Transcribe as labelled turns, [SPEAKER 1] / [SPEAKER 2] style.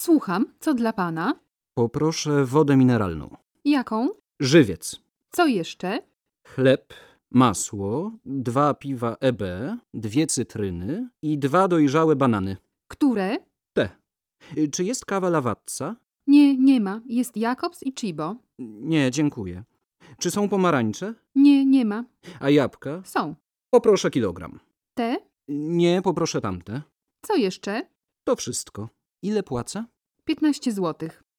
[SPEAKER 1] Słucham, co dla pana?
[SPEAKER 2] Poproszę wodę mineralną.
[SPEAKER 1] Jaką?
[SPEAKER 2] Żywiec.
[SPEAKER 1] Co jeszcze?
[SPEAKER 2] Chleb, masło, 2 piwa EB, 2 cytryny i 2 dojrzałe banany.
[SPEAKER 1] Które?
[SPEAKER 2] Te. Czy jest kawa Lavazza?
[SPEAKER 1] Nie, nie ma. Jest Jakobs i Chibo.
[SPEAKER 2] Nie, dziękuję. Czy są pomarańcze?
[SPEAKER 1] Nie, nie ma.
[SPEAKER 2] A jabłka?
[SPEAKER 1] Są.
[SPEAKER 2] Poproszę kilogram.
[SPEAKER 1] Te?
[SPEAKER 2] Nie, poproszę tamte.
[SPEAKER 1] Co jeszcze?
[SPEAKER 2] To wszystko. Ile płacę?
[SPEAKER 1] 15 złotych.